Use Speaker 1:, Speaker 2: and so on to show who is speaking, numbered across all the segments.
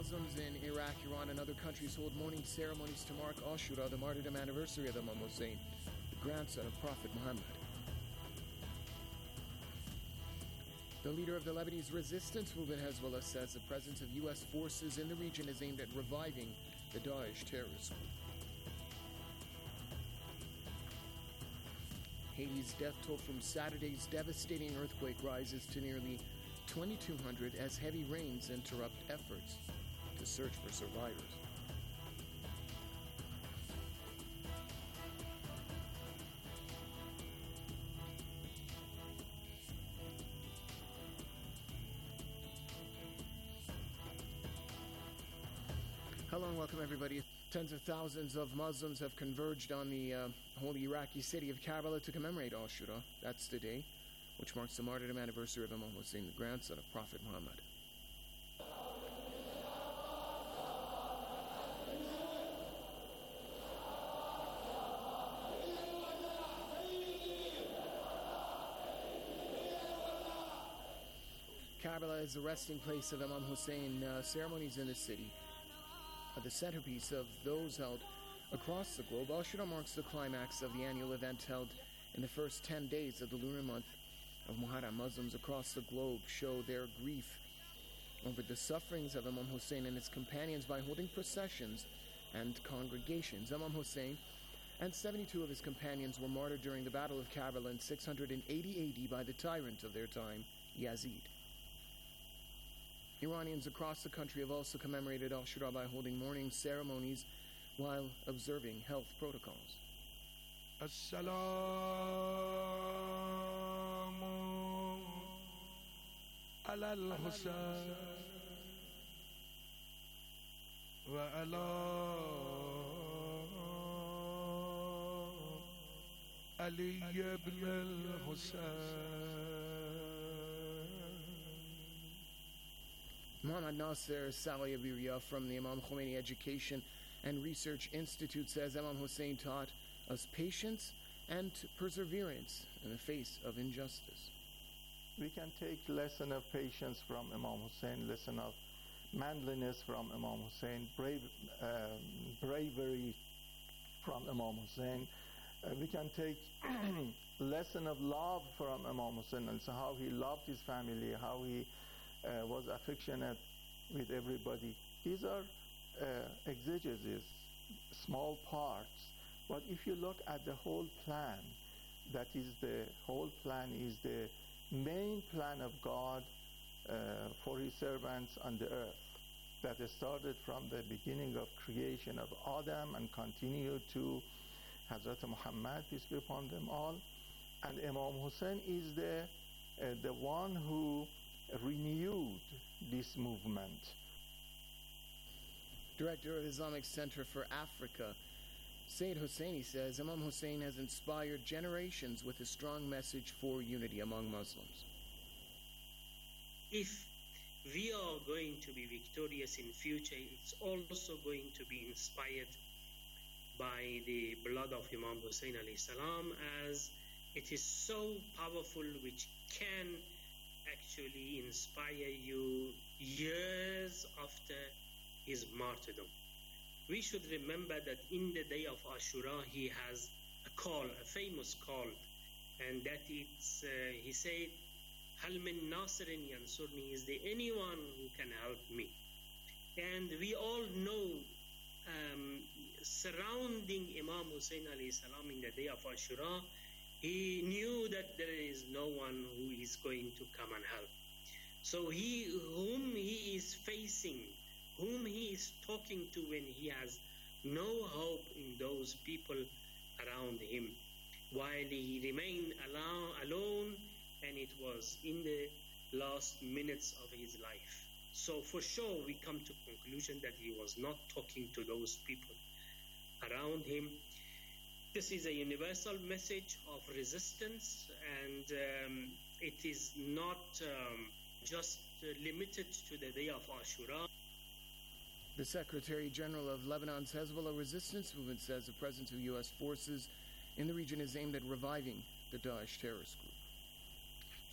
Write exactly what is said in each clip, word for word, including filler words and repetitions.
Speaker 1: Muslims in Iraq, Iran, and other countries hold mourning ceremonies to mark Ashura, the martyrdom anniversary of Imam Hussein, the grandson of Prophet Muhammad. The leader of the Lebanese resistance movement, Hezbollah, says the presence of U S forces in the region is aimed at reviving the Daesh terrorist group. Haiti's death toll from Saturday's devastating earthquake rises to nearly twenty-two hundred as heavy rains interrupt efforts to search for survivors. Hello and welcome everybody. Tens of thousands of Muslims have converged on the uh, holy Iraqi city of Karbala to commemorate Ashura. That's today, which marks the martyrdom anniversary of Imam Hussein, the grandson of Prophet Muhammad. Karbala is the resting place of Imam Hussein. Uh, ceremonies in the city are the centerpiece of those held across the globe. Ashura marks the climax of the annual event held in the first ten days of the lunar month of Muharram. Muslims across the globe show their grief over the sufferings of Imam Hussein and his companions by holding processions and congregations. Imam Hussein and seventy-two of his companions were martyred during the Battle of Karbala in six hundred eighty A D by the tyrant of their time, Yazid. Iranians across the country have also commemorated Ashura by holding mourning ceremonies while observing health protocols.
Speaker 2: As-salamu ala al-Husayn wa ala Ali ibn al-Husayn.
Speaker 1: Muhammad Nasser Salih from the Imam Khomeini Education and Research Institute says Imam Hussein taught us patience and perseverance in the face of injustice.
Speaker 3: We can take lesson of patience from Imam Hussein, lesson of manliness from Imam Hussein, brave, uh, bravery from Imam Hussein. Uh, we can take lesson of love from Imam Hussein, and so how he loved his family, how he Uh, was affectionate with everybody. These are uh, exegesis, small parts. But if you look at the whole plan, that is the whole plan is the main plan of God uh, for his servants on the earth, that started from the beginning of creation of Adam and continued to Hazrat Muhammad, peace be upon them all. And Imam Hussein is the, uh, the one who renewed this movement.
Speaker 1: Director of Islamic Center for Africa, Sayyid Husseini says Imam Hussein has inspired generations with a strong message for unity among Muslims.
Speaker 4: If we are going to be victorious in future, it's also going to be inspired by the blood of Imam Hussein alayhi salam, as it is so powerful, which can actually inspire you years after his martyrdom. We should remember that in the day of Ashura, he has a call, a famous call, and that it's, uh, he said, Hal min nasirin yansurni, is there anyone who can help me? And we all know, um, surrounding Imam Hussein alayhi salam in the day of Ashura, he knew that there is no one who is going to come and help. So he, whom he is facing, whom he is talking to when he has no hope in those people around him, while he remained alone, and it was in the last minutes of his life. So for sure we come to conclusion that he was not talking to those people around him. This is a universal message of resistance, and um, it is not um, just uh, limited to the day of Ashura.
Speaker 1: The Secretary General of Lebanon's Hezbollah resistance movement says the presence of U S forces in the region is aimed at reviving the Daesh terrorist group.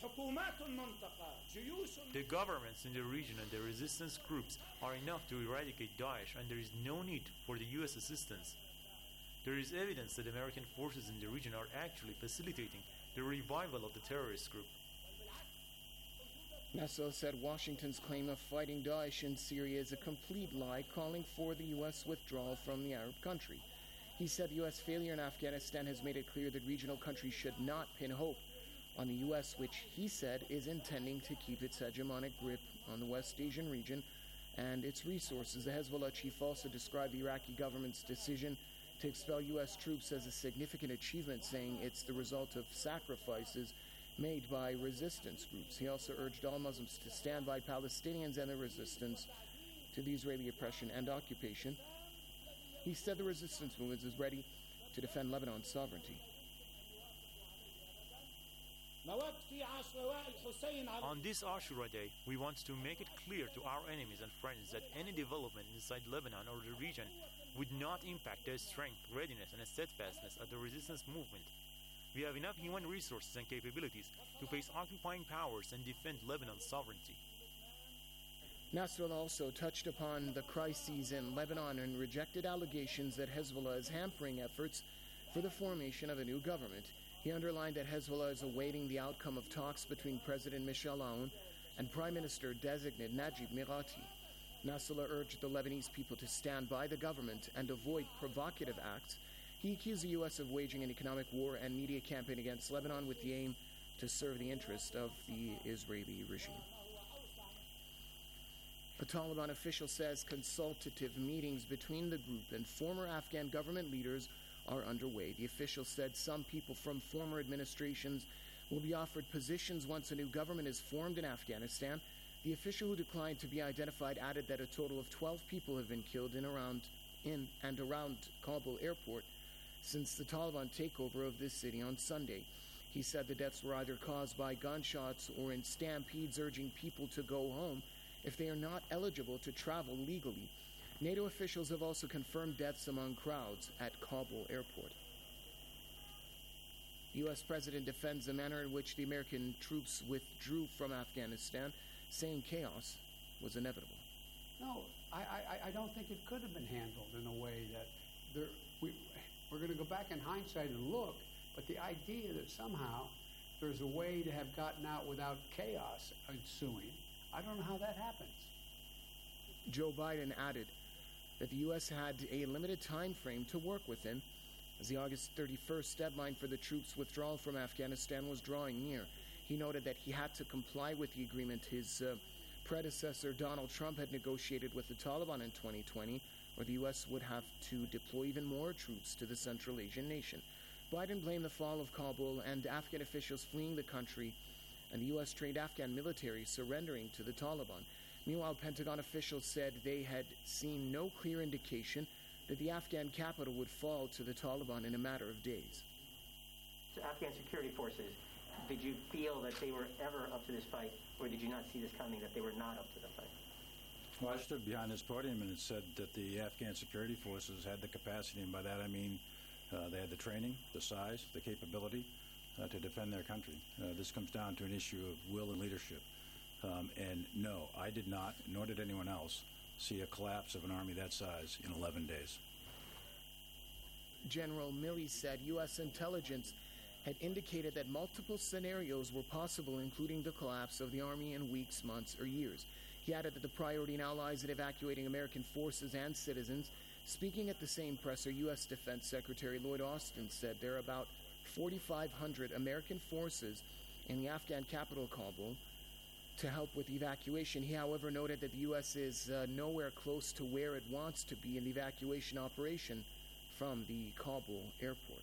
Speaker 5: The governments in the region and the resistance groups are enough to eradicate Daesh, and there is no need for the U S assistance. There is evidence that American forces in the region are actually facilitating the revival of the terrorist group.
Speaker 1: Nasrallah said Washington's claim of fighting Daesh in Syria is a complete lie, calling for the U S withdrawal from the Arab country. He said the U S failure in Afghanistan has made it clear that regional countries should not pin hope on the U S, which he said is intending to keep its hegemonic grip on the West Asian region and its resources. The Hezbollah chief also described the Iraqi government's decision to expel U S troops as a significant achievement, saying it's the result of sacrifices made by resistance groups. He also urged all Muslims to stand by Palestinians and their resistance to the Israeli oppression and occupation. He said the resistance movement is ready to defend Lebanon's sovereignty.
Speaker 5: On this Ashura Day, we want to make it clear to our enemies and friends that any development inside Lebanon or the region would not impact the strength, readiness, and steadfastness of the resistance movement. We have enough human resources and capabilities to face occupying powers and defend Lebanon's sovereignty.
Speaker 1: Nasrallah also touched upon the crises in Lebanon and rejected allegations that Hezbollah is hampering efforts for the formation of a new government. He underlined that Hezbollah is awaiting the outcome of talks between President Michel Aoun and Prime Minister-designate Najib Mikati. Nasrallah urged the Lebanese people to stand by the government and avoid provocative acts. He accused the U S of waging an economic war and media campaign against Lebanon with the aim to serve the interest of the Israeli regime. A Taliban official says consultative meetings between the group and former Afghan government leaders are underway. The official said some people from former administrations will be offered positions once a new government is formed in Afghanistan. The official, who declined to be identified, added that a total of twelve people have been killed in around in and around Kabul airport since the Taliban takeover of this city on Sunday. He said the deaths were either caused by gunshots or in stampedes urging people to go home if they are not eligible to travel legally. NATO officials have also confirmed deaths among crowds at Kabul airport. The U S president defends the manner in which the American troops withdrew from Afghanistan, saying chaos was inevitable.
Speaker 6: No, I, I, I don't think it could have been handled in a way that there, we, we're going to go back in hindsight and look, but the idea that somehow there's a way to have gotten out without chaos ensuing, I don't know how that happens.
Speaker 1: Joe Biden added that the U S had a limited time frame to work within, as the August thirty-first deadline for the troops' withdrawal from Afghanistan was drawing near. He noted that he had to comply with the agreement his uh, predecessor Donald Trump had negotiated with the Taliban in twenty twenty, where the U S would have to deploy even more troops to the Central Asian nation. Biden blamed the fall of Kabul and Afghan officials fleeing the country and the U S trained Afghan military surrendering to the Taliban. Meanwhile, Pentagon officials said they had seen no clear indication that the Afghan capital would fall to the Taliban in a matter of days.
Speaker 7: So Afghan security forces, did you feel that they were ever up to this fight, or did you not see this coming, that they were not up to the fight?
Speaker 8: Well, I stood behind this podium and it said that the Afghan security forces had the capacity, and by that I mean uh, they had the training, the size, the capability uh, to defend their country. Uh, this comes down to an issue of will and leadership. Um, and no, I did not, nor did anyone else, see a collapse of an army that size in eleven days.
Speaker 1: General Milley said U S intelligence had indicated that multiple scenarios were possible, including the collapse of the army in weeks, months, or years. He added that the priority now lies in evacuating American forces and citizens. Speaking at the same presser, U S Defense Secretary Lloyd Austin said there are about forty-five hundred American forces in the Afghan capital, Kabul, to help with evacuation. He, however, noted that the U S is uh, nowhere close to where it wants to be in the evacuation operation from the Kabul airport.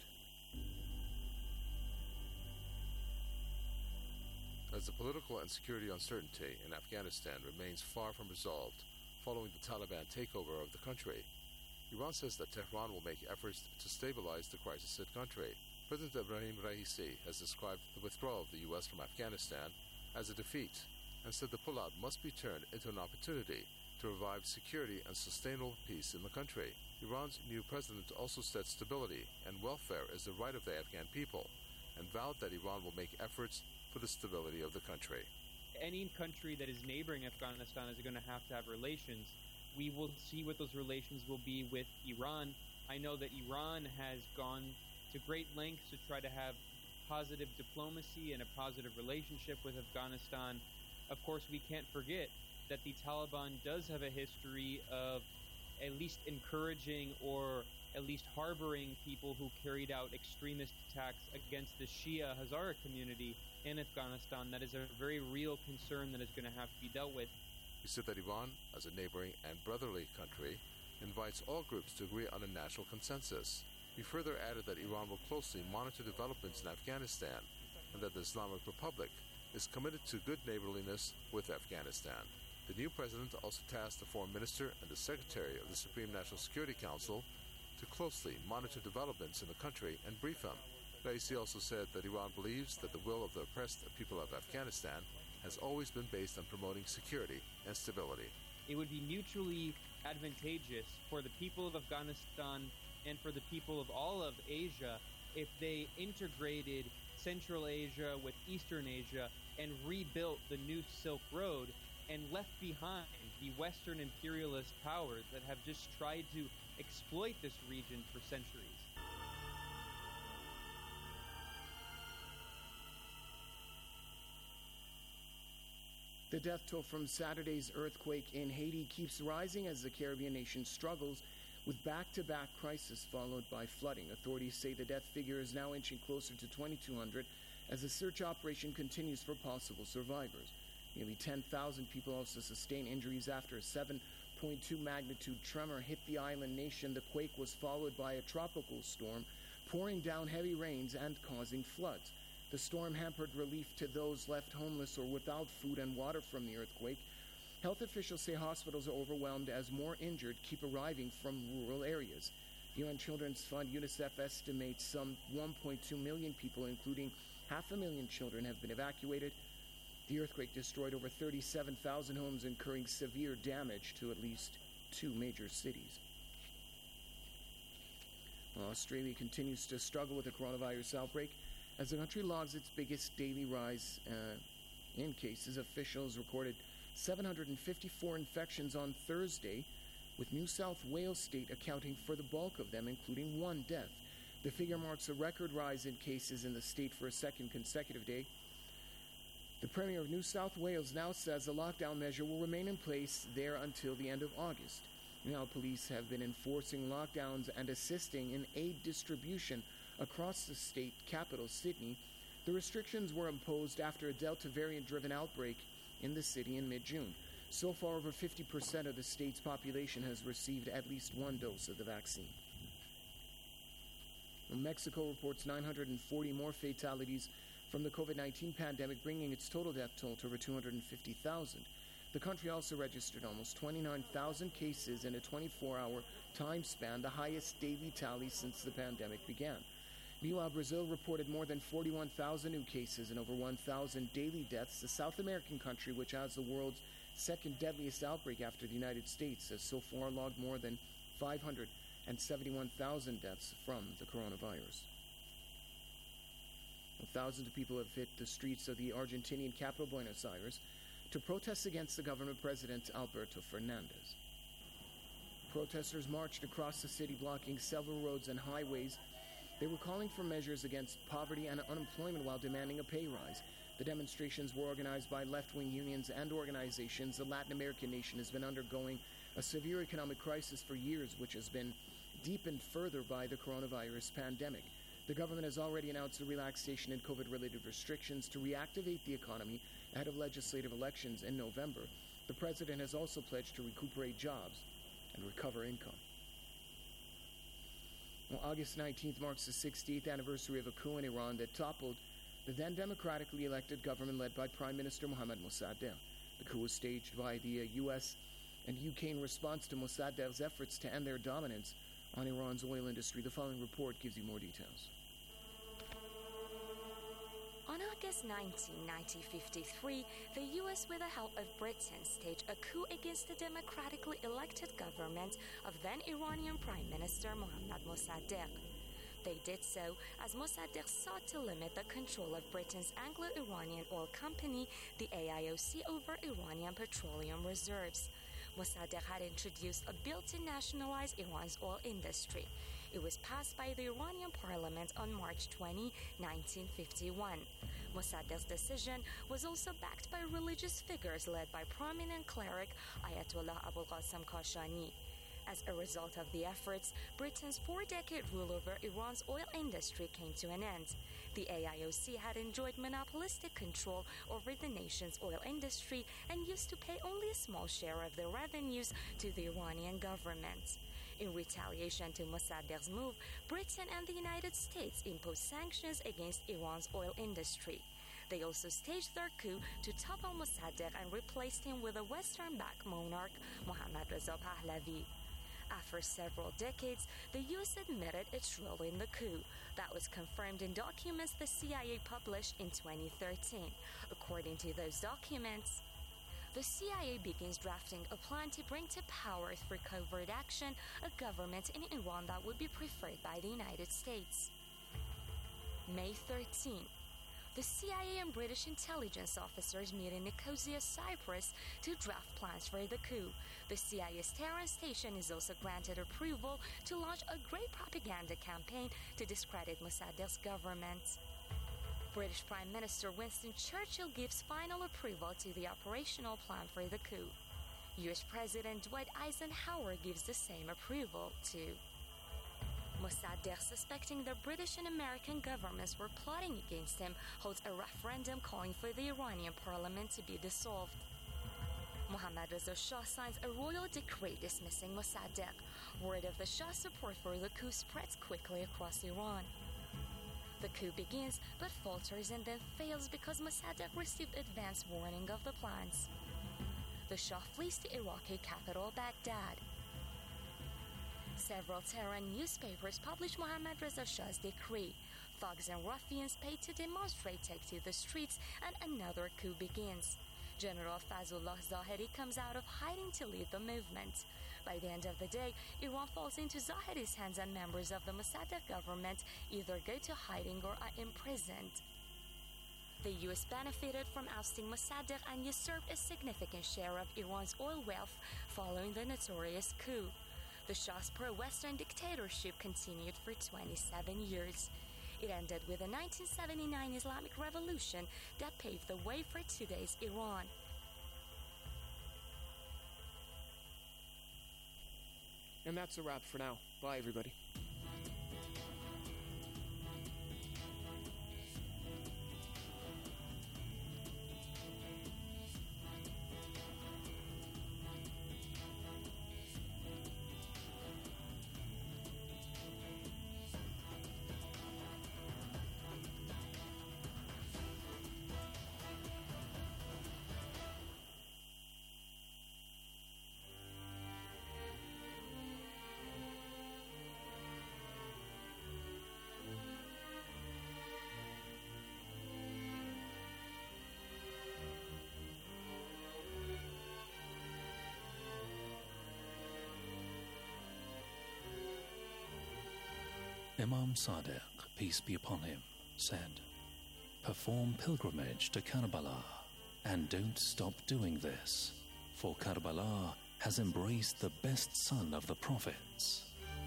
Speaker 9: As the political and security uncertainty in Afghanistan remains far from resolved following the Taliban takeover of the country, Iran says that Tehran will make efforts to stabilize the crisis-hit country. President Ebrahim Raisi has described the withdrawal of the U S from Afghanistan as a defeat and said the pullout must be turned into an opportunity to revive security and sustainable peace in the country. Iran's new president also said stability and welfare is the right of the Afghan people and vowed that Iran will make efforts for the stability of the country.
Speaker 10: Any country that is neighboring Afghanistan is going to have to have relations. We will see what those relations will be with Iran. I know that Iran has gone to great lengths to try to have positive diplomacy and a positive relationship with Afghanistan. Of course, we can't forget that the Taliban does have a history of at least encouraging or at least harboring people who carried out extremist attacks against the Shia Hazara community in Afghanistan. That is a very real concern that is going to have to be dealt with.
Speaker 9: He said that Iran, as a neighboring and brotherly country, invites all groups to agree on a national consensus. He further added that Iran will closely monitor developments in Afghanistan and that the Islamic Republic is committed to good neighborliness with Afghanistan. The new president also tasked the foreign minister and the secretary of the Supreme National Security Council to closely monitor developments in the country and brief him. Raisi also said that Iran believes that the will of the oppressed people of Afghanistan has always been based on promoting security and stability.
Speaker 10: It would be mutually advantageous for the people of Afghanistan and for the people of all of Asia if they integrated Central Asia with Eastern Asia and rebuilt the new Silk Road and left behind the Western imperialist powers that have just tried to exploit this region for centuries.
Speaker 1: The death toll from Saturday's earthquake in Haiti keeps rising as the Caribbean nation struggles with back-to-back crises followed by flooding. Authorities say the death figure is now inching closer to twenty-two hundred as the search operation continues for possible survivors. Nearly ten thousand people also sustained injuries after a seven point two magnitude tremor hit the island nation. The quake was followed by a tropical storm, pouring down heavy rains and causing floods. The storm hampered relief to those left homeless or without food and water from the earthquake. Health officials say hospitals are overwhelmed as more injured keep arriving from rural areas. The U N Children's Fund, UNICEF, estimates some one point two million people, including half a million children, have been evacuated. The earthquake destroyed over thirty-seven thousand homes, incurring severe damage to at least two major cities. Well, Australia continues to struggle with the coronavirus outbreak as the country logs its biggest daily rise uh, in cases. Officials recorded seven hundred fifty-four infections on Thursday, with New South Wales state accounting for the bulk of them, including one death. The figure marks a record rise in cases in the state for a second consecutive day. The Premier of New South Wales now says the lockdown measure will remain in place there until the end of August. Now, police have been enforcing lockdowns and assisting in aid distribution across the state capital, Sydney. The restrictions were imposed after a Delta variant-driven outbreak in the city in mid-June. So far, over fifty percent of the state's population has received at least one dose of the vaccine. Mexico reports nine hundred forty more fatalities from the COVID nineteen pandemic, bringing its total death toll to over two hundred fifty thousand. The country also registered almost twenty-nine thousand cases in a twenty-four hour time span, the highest daily tally since the pandemic began. Meanwhile, Brazil reported more than forty-one thousand new cases and over one thousand daily deaths. The South American country, which has the world's second deadliest outbreak after the United States, has so far logged more than five hundred seventy-one thousand deaths from the coronavirus. Thousands of people have hit the streets of the Argentinian capital, Buenos Aires, to protest against the government president, Alberto Fernandez. Protesters marched across the city, blocking several roads and highways. They were calling for measures against poverty and unemployment while demanding a pay rise. The demonstrations were organized by left-wing unions and organizations. The Latin American nation has been undergoing a severe economic crisis for years, which has been deepened further by the coronavirus pandemic. The government has already announced a relaxation in COVID-related restrictions to reactivate the economy ahead of legislative elections in November. The president has also pledged to recuperate jobs and recover income. Well, August nineteenth marks the sixtieth anniversary of a coup in Iran that toppled the then democratically elected government led by Prime Minister Mohammad Mossadegh. The coup was staged by the uh, U S and U K in response to Mossadegh's efforts to end their dominance on Iran's oil industry. The following report gives you more details.
Speaker 11: On August nineteenth, nineteen fifty-three, the U S, with the help of Britain, staged a coup against the democratically elected government of then Iranian Prime Minister Mohammad Mossadegh. They did so as Mossadegh sought to limit the control of Britain's Anglo-Iranian oil company, the A I O C, over Iranian petroleum reserves. Mossadegh had introduced a bill to nationalize Iran's oil industry. It was passed by the Iranian parliament on March twentieth, nineteen fifty-one. Mossadegh's decision was also backed by religious figures led by prominent cleric Ayatollah Abul Qasim Kashani. As a result of the efforts, Britain's four-decade rule over Iran's oil industry came to an end. The A I O C had enjoyed monopolistic control over the nation's oil industry and used to pay only a small share of the revenues to the Iranian government. In retaliation to Mossadegh's move, Britain and the United States imposed sanctions against Iran's oil industry. They also staged their coup to topple Mossadegh and replaced him with a Western-backed monarch, Mohammad Reza Pahlavi. After several decades, the U S admitted its role in the coup. That was confirmed in documents the C I A published in twenty thirteen. According to those documents, the C I A begins drafting a plan to bring to power through covert action a government in Iran that would be preferred by the United States. May thirteenth. The C I A and British intelligence officers meet in Nicosia, Cyprus to draft plans for the coup. The C I A's Tehran station is also granted approval to launch a great propaganda campaign to discredit Mossadegh's government. British Prime Minister Winston Churchill gives final approval to the operational plan for the coup. U S President Dwight Eisenhower gives the same approval too. Mossadegh, suspecting the British and American governments were plotting against him, holds a referendum calling for the Iranian parliament to be dissolved. Mohammad Reza Shah signs a royal decree dismissing Mossadegh. Word of the Shah's support for the coup spreads quickly across Iran. The coup begins but falters and then fails because Mossadegh received advance warning of the plans. The Shah flees to Iraqi capital Baghdad. Several Tehran newspapers publish Mohammad Reza Shah's decree. Thugs and ruffians paid to demonstrate take to the streets, and another coup begins. General Fazullah Zahedi comes out of hiding to lead the movement. By the end of the day, Iran falls into Zahedi's hands, and members of the Mossadegh government either go to hiding or are imprisoned. The U S benefited from ousting Mossadegh and usurped a significant share of Iran's oil wealth following the notorious coup. The Shah's pro-Western dictatorship continued for twenty-seven years. It ended with the nineteen seventy-nine Islamic Revolution that paved the way for today's Iran.
Speaker 1: And that's a wrap for now. Bye, everybody.
Speaker 12: Imam Sadiq, peace be upon him, said, "Perform pilgrimage to Karbala, and don't stop doing this, for Karbala has embraced the best son of the prophets."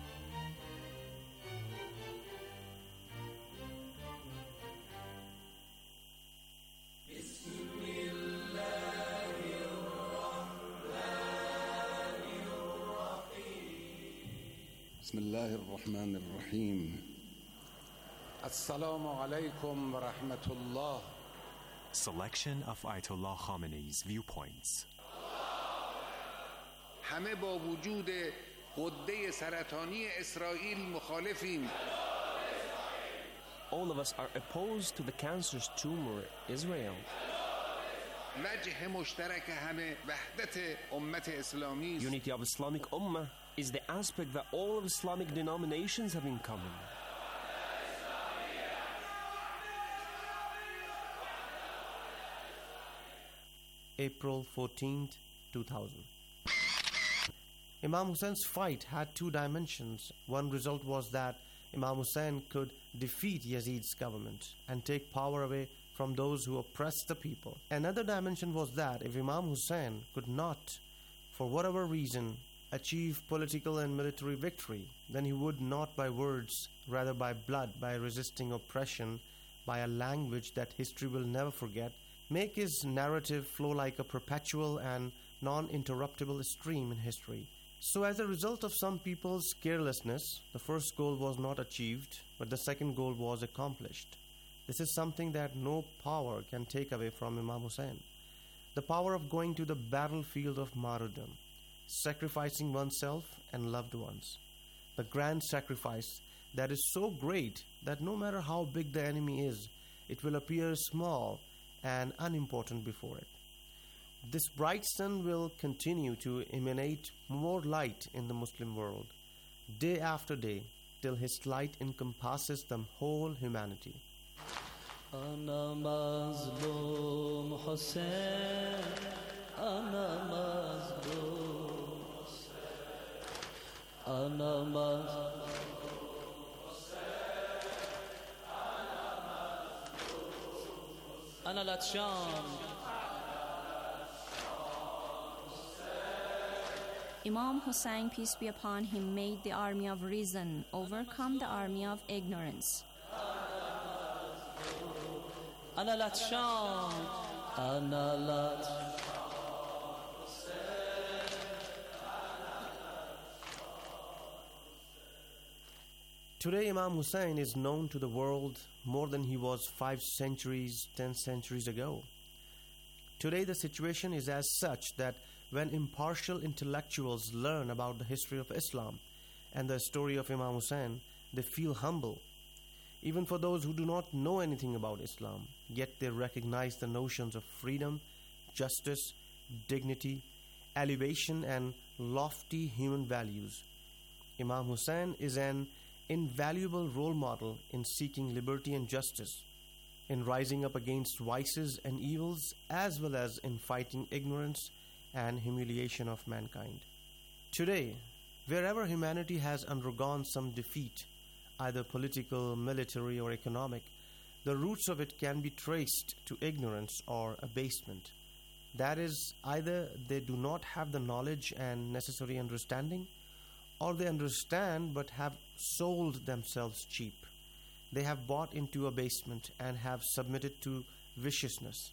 Speaker 13: بسم الله الرحمن الرحيم السلام عليكم ورحمة الله.
Speaker 14: Selection of Ayatollah Khamenei's viewpoints.
Speaker 13: همه با وجود غده سرطانی اسرائیل مخالفیم.
Speaker 15: All of us are opposed to the cancerous tumor Israel.
Speaker 13: وجه مشترک همه وحدت امت اسلامی.
Speaker 15: Unity of Islamic Ummah is the aspect that all of Islamic denominations have in common.
Speaker 16: April fourteenth, two thousand. Imam Hussein's fight had two dimensions. One result was that Imam Hussein could defeat Yazid's government and take power away from those who oppressed the people. Another dimension was that if Imam Hussein could not, for whatever reason, achieve political and military victory, then he would not by words, rather by blood, by resisting oppression, by a language that history will never forget, make his narrative flow like a perpetual and non-interruptible stream in history. So as a result of some people's carelessness, the first goal was not achieved, but the second goal was accomplished. This is something that no power can take away from Imam Hussein. The power of going to the battlefield of martyrdom, sacrificing oneself and loved ones. The grand sacrifice that is so great that no matter how big the enemy is, it will appear small and unimportant before it. This bright sun will continue to emanate more light in the Muslim world, day after day, till his light encompasses the whole humanity.
Speaker 17: Ana mazlum Hussein, ana mazlum Hussein, ana mazlum Hussein, ana mazlum Hussein, ana latshan.
Speaker 18: Imam Hussein, peace be upon him, made the army of reason overcome the army of ignorance.
Speaker 17: أنا لطشان أنا لطشان.
Speaker 16: Today Imam Hussein is known to the world more than he was five centuries, ten centuries ago. Today the situation is as such that when impartial intellectuals learn about the history of Islam and the story of Imam Hussein, they feel humble. Even for those who do not know anything about Islam, yet they recognize the notions of freedom, justice, dignity, elevation, and lofty human values. Imam Hussein is an invaluable role model in seeking liberty and justice, in rising up against vices and evils, as well as in fighting ignorance and humiliation of mankind. Today, wherever humanity has undergone some defeat, either political, military, or economic, the roots of it can be traced to ignorance or abasement. That is, either they do not have the knowledge and necessary understanding, or they understand but have sold themselves cheap. They have bought into abasement and have submitted to viciousness.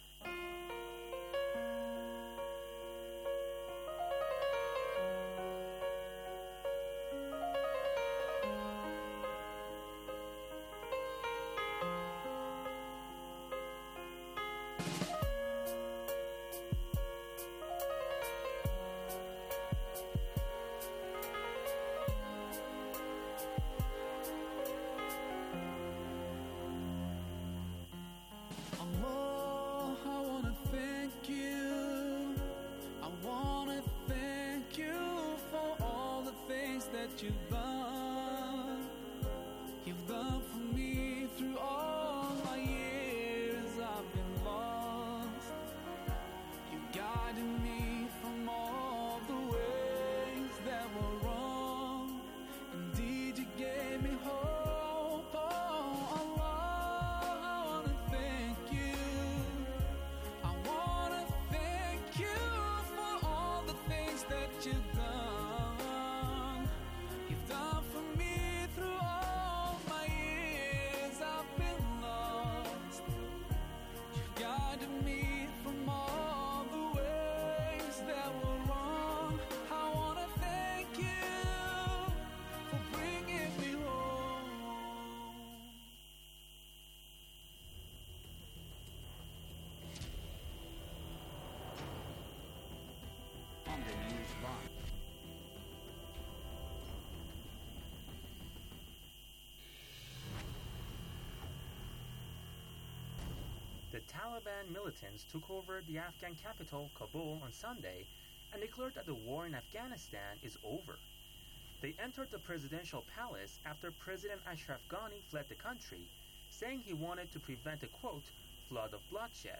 Speaker 19: You've done, you've done for me through all my years I've been lost. You guided me from all the ways that were wrong. Indeed, you gave me hope. Oh, Allah, I wanna thank you. I wanna thank you for all the things that you've done.
Speaker 20: The Taliban militants took over the Afghan capital, Kabul, on Sunday and declared that the war in Afghanistan is over. They entered the presidential palace after President Ashraf Ghani fled the country, saying he wanted to prevent a, quote, flood of bloodshed.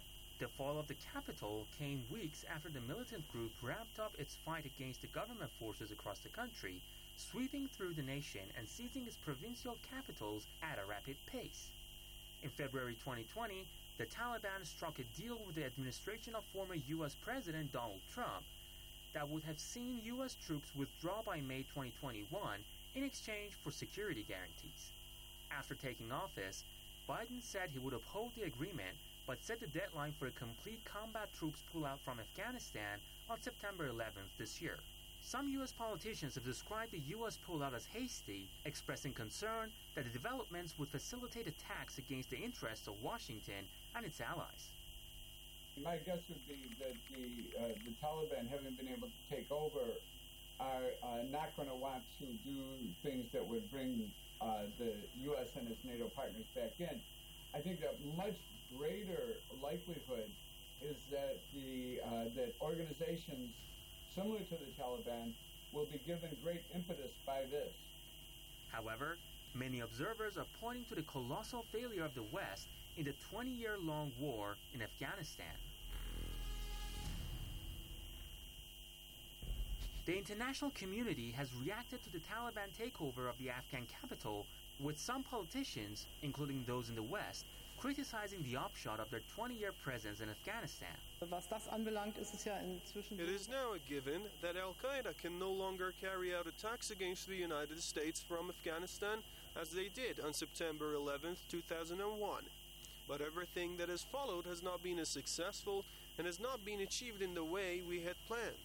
Speaker 20: The fall of the capital came weeks after the militant group ramped up its fight against the government forces across the country, sweeping through the nation and seizing its provincial capitals at a rapid pace. In February twenty twenty, the Taliban struck a deal with the administration of former U S President Donald Trump that would have seen U S troops withdraw by May twenty twenty-one in exchange for security guarantees. After taking office, Biden said he would uphold the agreement, but set the deadline for a complete combat troops pullout from Afghanistan on September eleventh this year. Some U S politicians have described the U S pullout as hasty, expressing concern that the developments would facilitate attacks against the interests of Washington and its allies.
Speaker 21: My guess would be that the, uh, the Taliban, having been able to take over, are uh, not going to want to do things that would bring uh, the U S and its NATO partners back in. I think that much greater likelihood is that the uh, that organizations similar to the Taliban will be given great impetus by this.
Speaker 20: However, many observers are pointing to the colossal failure of the West in the twenty-year-long war in Afghanistan. The international community has reacted to the Taliban takeover of the Afghan capital, with some politicians, including those in the West, criticizing the upshot of their twenty-year presence in Afghanistan.
Speaker 22: Was das anbelangt, ist es ja inzwischen.
Speaker 23: It is now a given that Al-Qaeda can no longer carry out attacks against the United States from Afghanistan as they did on September eleventh, two thousand one. But everything that has followed has not been as successful and has not been achieved in the way we had planned.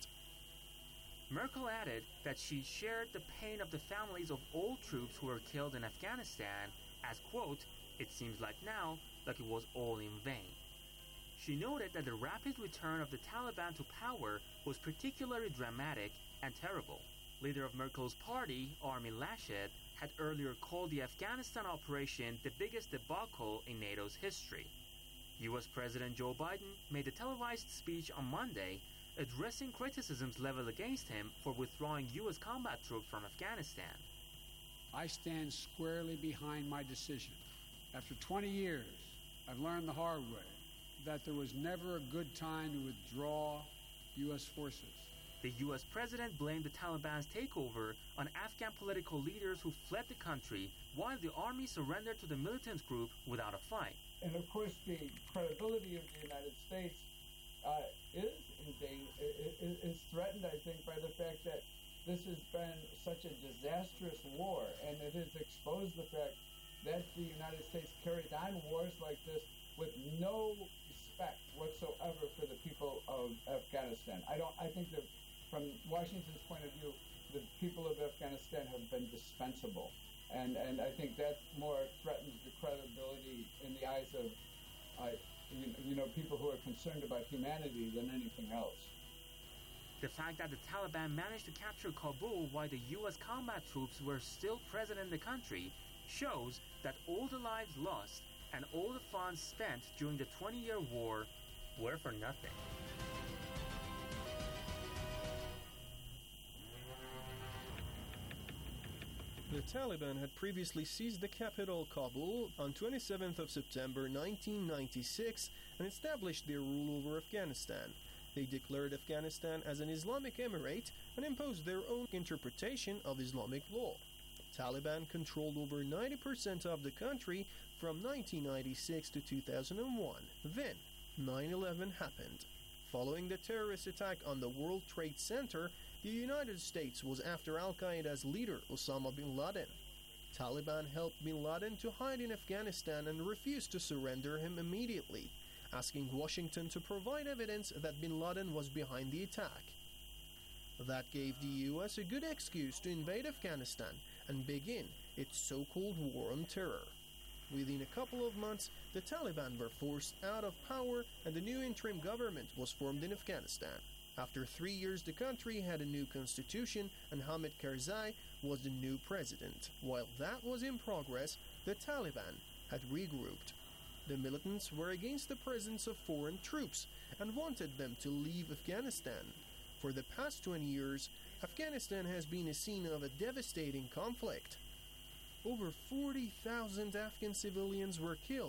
Speaker 20: Merkel added that she shared the pain of the families of all troops who were killed in Afghanistan, as, quote, "It seems like now like it was all in vain." She noted that the rapid return of the Taliban to power was particularly dramatic and terrible. Leader of Merkel's party, Armin Laschet, had earlier called the Afghanistan operation the biggest debacle in NATO's history. U S President Joe Biden made a televised speech on Monday addressing criticisms leveled against him for withdrawing U S combat troops from Afghanistan.
Speaker 6: I stand squarely behind my decision. After twenty years, I've learned the hard way that there was never a good time to withdraw U S forces.
Speaker 20: The U S president blamed the Taliban's takeover on Afghan political leaders who fled the country, while the army surrendered to the militant group without a fight.
Speaker 21: And of course, the credibility of the United States uh, is in danger, is threatened, I think, by the fact that this has been such a disastrous war, and it has exposed the fact that the United States carried on wars like this with no respect whatsoever for the people of Afghanistan. I don't. I think that from Washington's point of view, the people of Afghanistan have been dispensable, and and I think that more threatens the credibility in the eyes of, uh, you, you know, people who are concerned about humanity than anything else.
Speaker 20: The fact that the Taliban managed to capture Kabul while the U S combat troops were still present in the country shows that all the lives lost and all the funds spent during the twenty-year war were for nothing.
Speaker 23: The Taliban had previously seized the capital, Kabul, on twenty-seventh of September nineteen ninety-six and established their rule over Afghanistan. They declared Afghanistan as an Islamic emirate and imposed their own interpretation of Islamic law. The Taliban controlled over ninety percent of the country from nineteen ninety-six to two thousand one. Then, nine eleven happened. Following the terrorist attack on the World Trade Center, the United States was after Al-Qaeda's leader, Osama bin Laden. Taliban helped bin Laden to hide in Afghanistan and refused to surrender him immediately, asking Washington to provide evidence that bin Laden was behind the attack. That gave the U S a good excuse to invade Afghanistan and begin its so-called war on terror. Within a couple of months, the Taliban were forced out of power and a new interim government was formed in Afghanistan. After three years, the country had a new constitution and Hamid Karzai was the new president. While that was in progress, the Taliban had regrouped. The militants were against the presence of foreign troops and wanted them to leave Afghanistan. For the past twenty years, Afghanistan has been a scene of a devastating conflict. Over forty thousand Afghan civilians were killed,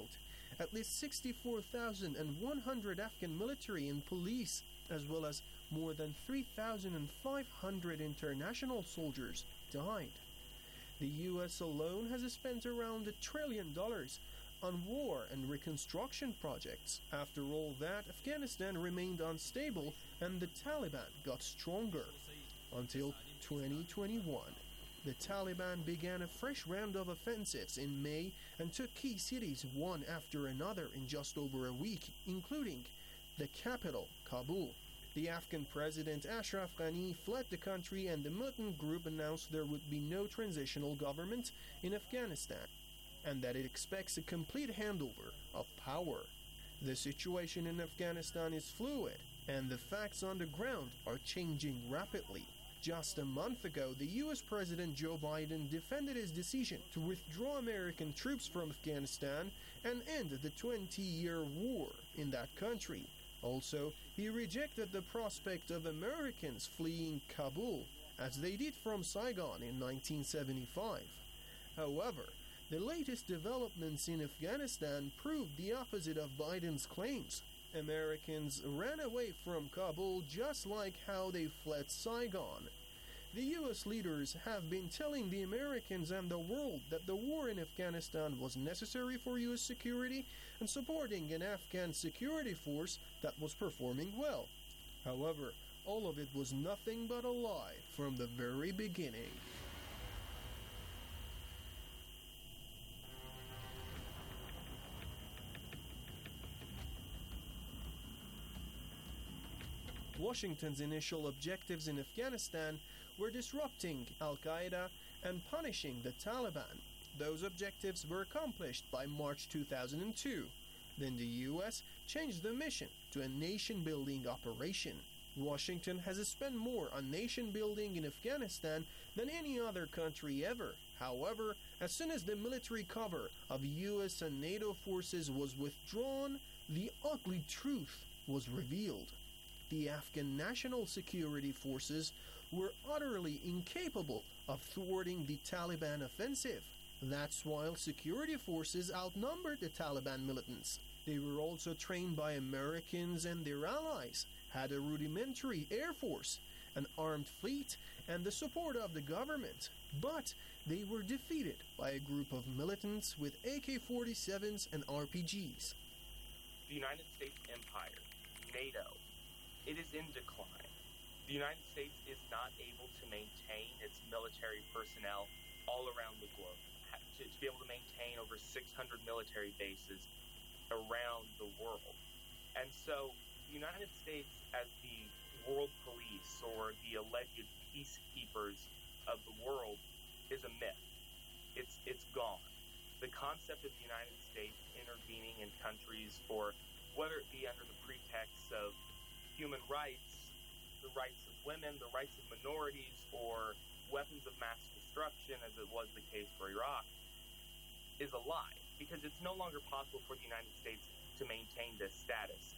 Speaker 23: at least sixty-four thousand one hundred Afghan military and police, as well as more than three thousand five hundred international soldiers, died. The U S alone has spent around a trillion dollars on war and reconstruction projects. After all that, Afghanistan remained unstable and the Taliban got stronger. Until twenty twenty-one, the Taliban began a fresh round of offensives in May and took key cities one after another in just over a week, including the capital, Kabul. The Afghan president Ashraf Ghani fled the country, and the militant group announced there would be no transitional government in Afghanistan, and that it expects a complete handover of power. The situation in Afghanistan is fluid, and the facts on the ground are changing rapidly. Just a month ago, the U S President Joe Biden defended his decision to withdraw American troops from Afghanistan and end the twenty-year war in that country. Also, he rejected the prospect of Americans fleeing Kabul, as they did from Saigon in nineteen seventy-five. However, the latest developments in Afghanistan proved the opposite of Biden's claims. Americans ran away from Kabul just like how they fled Saigon. The U S leaders have been telling the Americans and the world that the war in Afghanistan was necessary for U S security and supporting an Afghan security force that was performing well. However, all of it was nothing but a lie from the very beginning. Washington's initial objectives in Afghanistan were disrupting Al-Qaeda and punishing the Taliban. Those objectives were accomplished by March two thousand two. Then the U S changed the mission to a nation-building operation. Washington has spent more on nation-building in Afghanistan than any other country ever. However, as soon as the military cover of U S and NATO forces was withdrawn, the ugly truth was revealed. The Afghan National Security Forces were utterly incapable of thwarting the Taliban offensive. That's while security forces outnumbered the Taliban militants. They were also trained by Americans and their allies, had a rudimentary air force, an armed fleet, and the support of the government. But they were defeated by a group of militants with A K forty-sevens and R P Gs.
Speaker 2: The United States Empire, NATO, it is in decline. The United States is not able to maintain its military personnel all around the globe. To, to be able to maintain over six hundred military bases around the world. And so the United States as the world police or the alleged peacekeepers of the world is a myth. It's it's gone. The concept of the United States intervening in countries for, whether it be under the pretext of human rights, the rights of women, the rights of minorities, or weapons of mass destruction, as it was the case for Iraq, is a lie, because it's no longer possible for the United States to maintain this status.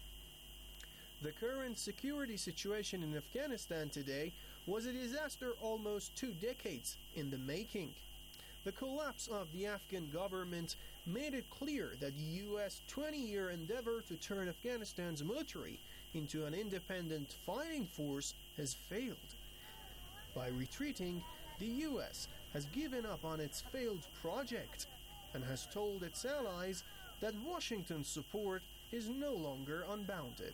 Speaker 23: The current security situation in Afghanistan today was a disaster almost two decades in the making. The collapse of the Afghan government made it clear that the U S twenty-year endeavor to turn Afghanistan's military into an independent fighting force has failed. By retreating, the U S has given up on its failed project and has told its allies that Washington's support is no longer unbounded.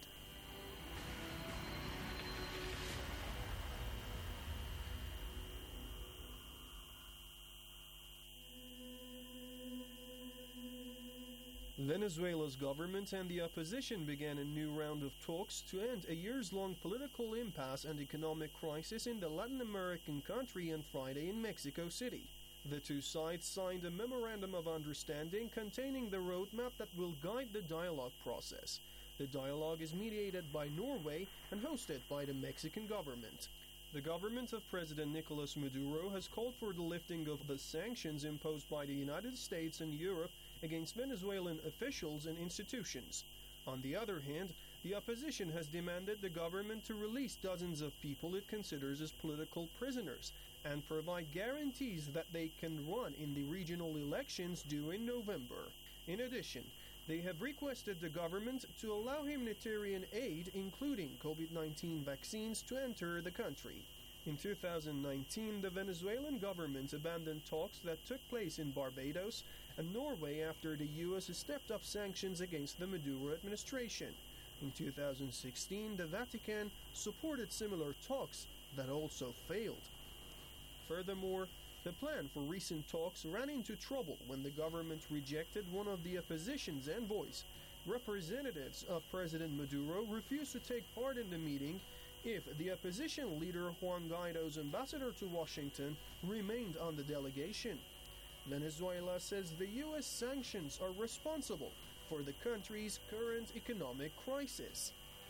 Speaker 23: Venezuela's government and the opposition began a new round of talks to end a years-long political impasse and economic crisis in the Latin American country on Friday in Mexico City. The two sides signed a memorandum of understanding containing the roadmap that will guide the dialogue process. The dialogue is mediated by Norway and hosted by the Mexican government. The government of President Nicolas Maduro has called for the lifting of the sanctions imposed by the United States and Europe against Venezuelan officials and institutions. On the other hand, the opposition has demanded the government to release dozens of people it considers as political prisoners and provide guarantees that they can run in the regional elections due in November. In addition, They have requested the government to allow humanitarian aid, including COVID nineteen vaccines, to enter the country. In two thousand nineteen, the Venezuelan government abandoned talks that took place in Barbados and Norway after the U S stepped up sanctions against the Maduro administration. In two thousand sixteen, the Vatican supported similar talks that also failed. Furthermore, the plan for recent talks ran into trouble when the government rejected one of the opposition's envoys. Representatives of President Maduro refused to take part in the meeting if the opposition leader Juan Guaido's ambassador to Washington remained on the delegation. Venezuela says the U S sanctions are responsible for the country's current economic crisis.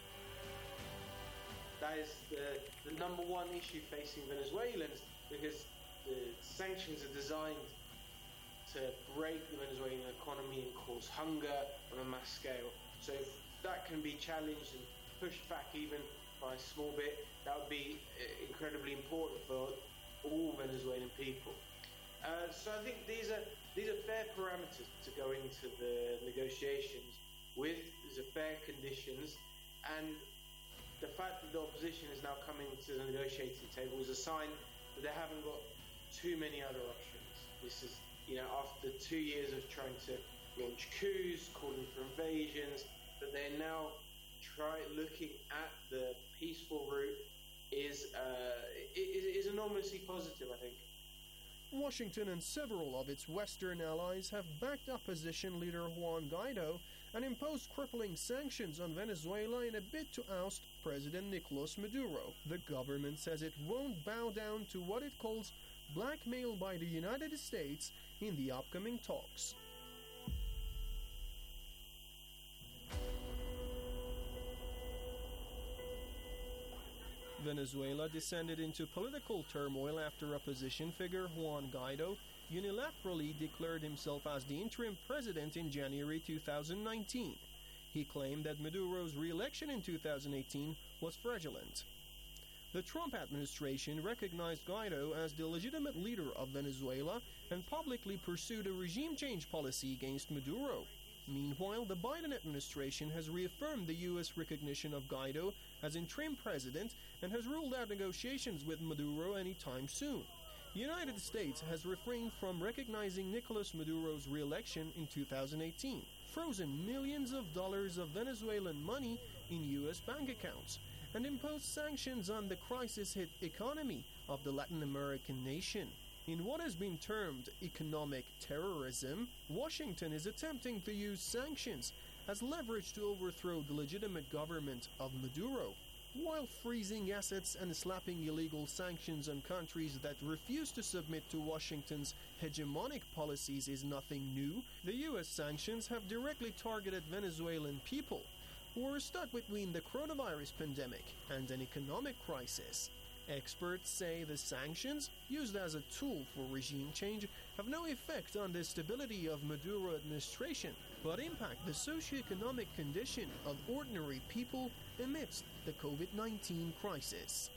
Speaker 3: That is the, the number one issue facing Venezuelans, because the sanctions are designed to break the Venezuelan economy and cause hunger on a mass scale. So if that can be challenged and pushed back even by a small bit, that would be incredibly important for all Venezuelan people. Uh, so I think these are these are fair parameters to go into the negotiations with. These are fair conditions, and the fact that the opposition is now coming to the negotiating table is a sign that they haven't got too many other options. This is, you know, after two years of trying to launch coups, calling for invasions, that they're now try looking at the peaceful route is uh, is, is enormously positive, I think.
Speaker 23: Washington and several of its Western allies have backed opposition leader Juan Guaido and imposed crippling sanctions on Venezuela in a bid to oust President Nicolas Maduro. The government says it won't bow down to what it calls blackmail by the United States in the upcoming talks. Venezuela descended into political turmoil after opposition figure Juan Guaido unilaterally declared himself as the interim president in January two thousand nineteen. He claimed that Maduro's re-election in two thousand eighteen was fraudulent. The Trump administration recognized Guaido as the legitimate leader of Venezuela and publicly pursued a regime change policy against Maduro. Meanwhile, the Biden administration has reaffirmed the U S recognition of Guaido as interim president and has ruled out negotiations with Maduro anytime soon. The United States has refrained from recognizing Nicolas Maduro's re-election in two thousand eighteen, frozen millions of dollars of Venezuelan money in U S bank accounts, and imposed sanctions on the crisis-hit economy of the Latin American nation. In what has been termed economic terrorism, Washington is attempting to use sanctions as leverage to overthrow the legitimate government of Maduro. While freezing assets and slapping illegal sanctions on countries that refuse to submit to Washington's hegemonic policies is nothing new, the U S sanctions have directly targeted Venezuelan people who are stuck between the coronavirus pandemic and an economic crisis. Experts say the sanctions, used as a tool for regime change, have no effect on the stability of Maduro administration, but impact the socio-economic condition of ordinary people amidst the COVID nineteen crisis.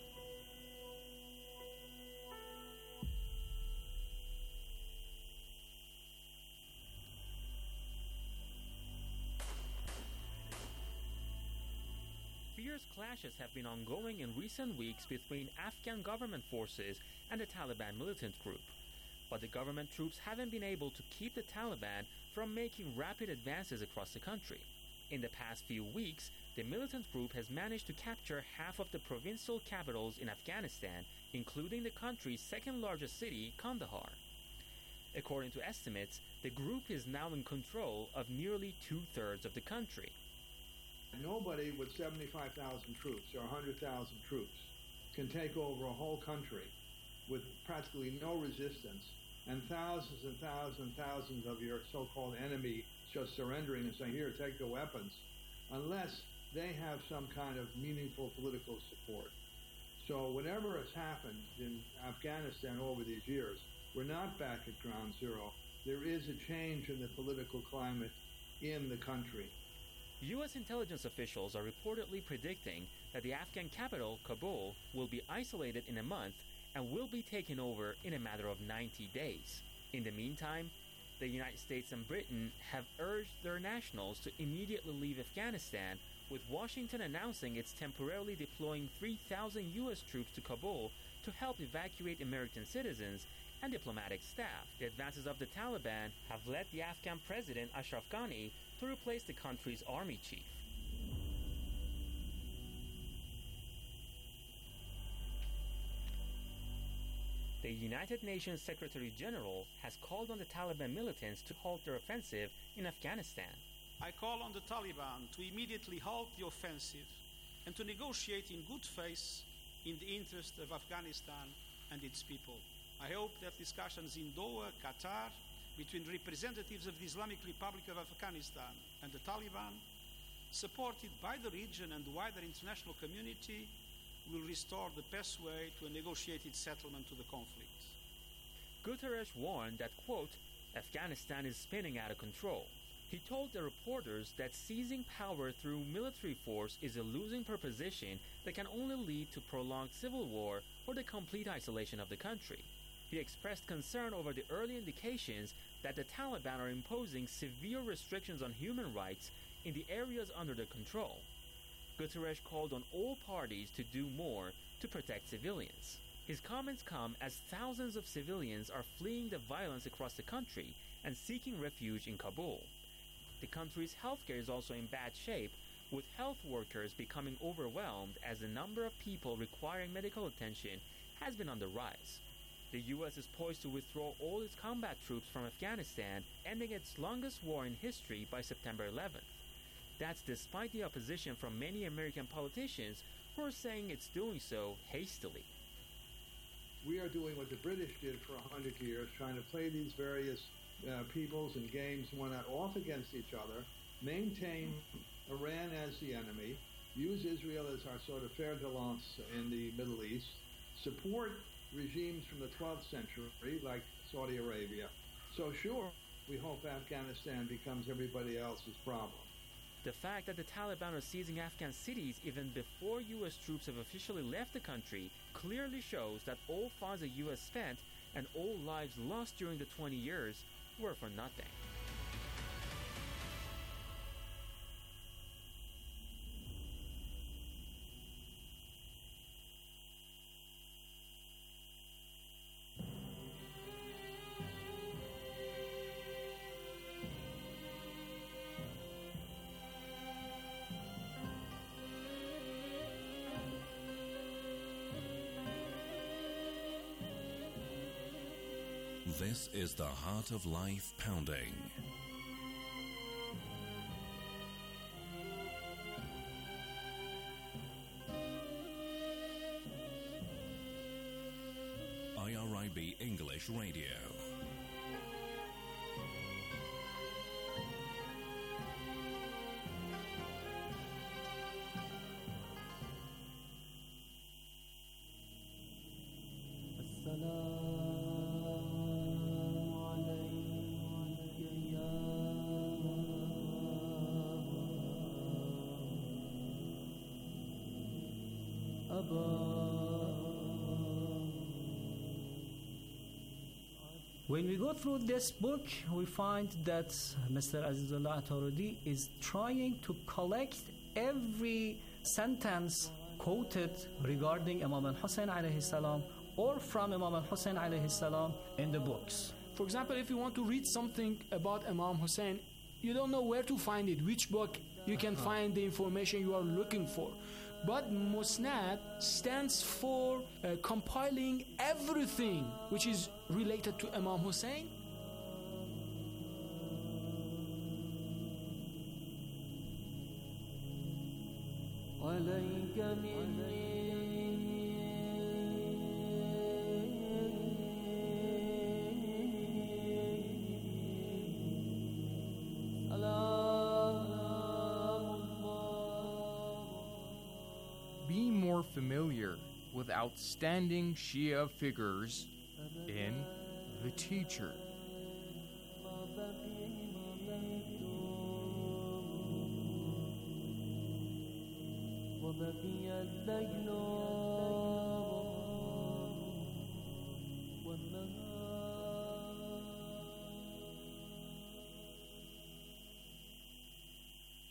Speaker 4: Fierce clashes have been ongoing in recent weeks between Afghan government forces and the Taliban militant group. But the government troops haven't been able to keep the Taliban from making rapid advances across the country. In the past few weeks, the militant group has managed to capture half of the provincial capitals in Afghanistan, including the country's second largest city, Kandahar. According to estimates, the group is now in control of nearly two-thirds of the country.
Speaker 5: Nobody with seventy-five thousand troops or one hundred thousand troops can take over a whole country with practically no resistance and thousands and thousands and thousands of your so-called enemy just surrendering and saying, here, take the weapons, unless they have some kind of meaningful political support. So whatever has happened in Afghanistan over these years, we're not back at ground zero. There is a change in the political climate in the country.
Speaker 4: U S intelligence officials are reportedly predicting that the Afghan capital, Kabul, will be isolated in a month and will be taken over in a matter of ninety days. In the meantime, The United States and Britain have urged their nationals to immediately leave Afghanistan, with Washington announcing it's temporarily deploying three thousand U S troops to Kabul to help evacuate American citizens and diplomatic staff. The advances of the Taliban have led the Afghan president Ashraf Ghani to replace the country's army chief. The United Nations Secretary General has called on the Taliban militants to halt their offensive in Afghanistan.
Speaker 7: I call on the Taliban to immediately halt the offensive and to negotiate in good faith in the interest of Afghanistan and its people. I hope that discussions in Doha, Qatar, between representatives of the Islamic Republic of Afghanistan and the Taliban, supported by the region and the wider international community, will restore the pathway to a negotiated settlement to the conflict.
Speaker 4: Guterres warned that, quote, Afghanistan is spinning out of control. He told the reporters that seizing power through military force is a losing proposition that can only lead to prolonged civil war or the complete isolation of the country. He expressed concern over the early indications that the Taliban are imposing severe restrictions on human rights in the areas under their control. Guterres called on all parties to do more to protect civilians. His comments come as thousands of civilians are fleeing the violence across the country and seeking refuge in Kabul. The country's healthcare is also in bad shape, with health workers becoming overwhelmed as the number of people requiring medical attention has been on the rise. The U S is poised to withdraw all its combat troops from Afghanistan, ending its longest war in history by September eleventh. That's despite the opposition from many American politicians who are saying it's doing so hastily.
Speaker 5: We are doing what the British did for a hundred years, trying to play these various uh, peoples and games, one not off against each other, maintain Iran as the enemy, use Israel as our sort of fer de lance in the Middle East, support regimes from the twelfth century like Saudi Arabia. So sure, we hope Afghanistan becomes everybody else's problem.
Speaker 4: The fact that the Taliban are seizing Afghan cities even before U S troops have officially left the country clearly shows that all funds the U S spent and all lives lost during the twenty years were for nothing.
Speaker 8: This is the Heart of Life Pounding. I R I B English Radio.
Speaker 17: When we go through this book, we find that Mister Azizullah Atarudi is trying to collect every sentence quoted regarding Imam al-Hussein alayhi salam or from Imam al-Hussein alayhi salam in the books.
Speaker 1: For example, if you want to read something about Imam Hussein, you don't know where to find it, which book you can find the information you are looking for. But Musnad stands for uh, compiling everything which is related to Imam Hussein.
Speaker 9: Be more familiar with outstanding Shia figures in The Teacher.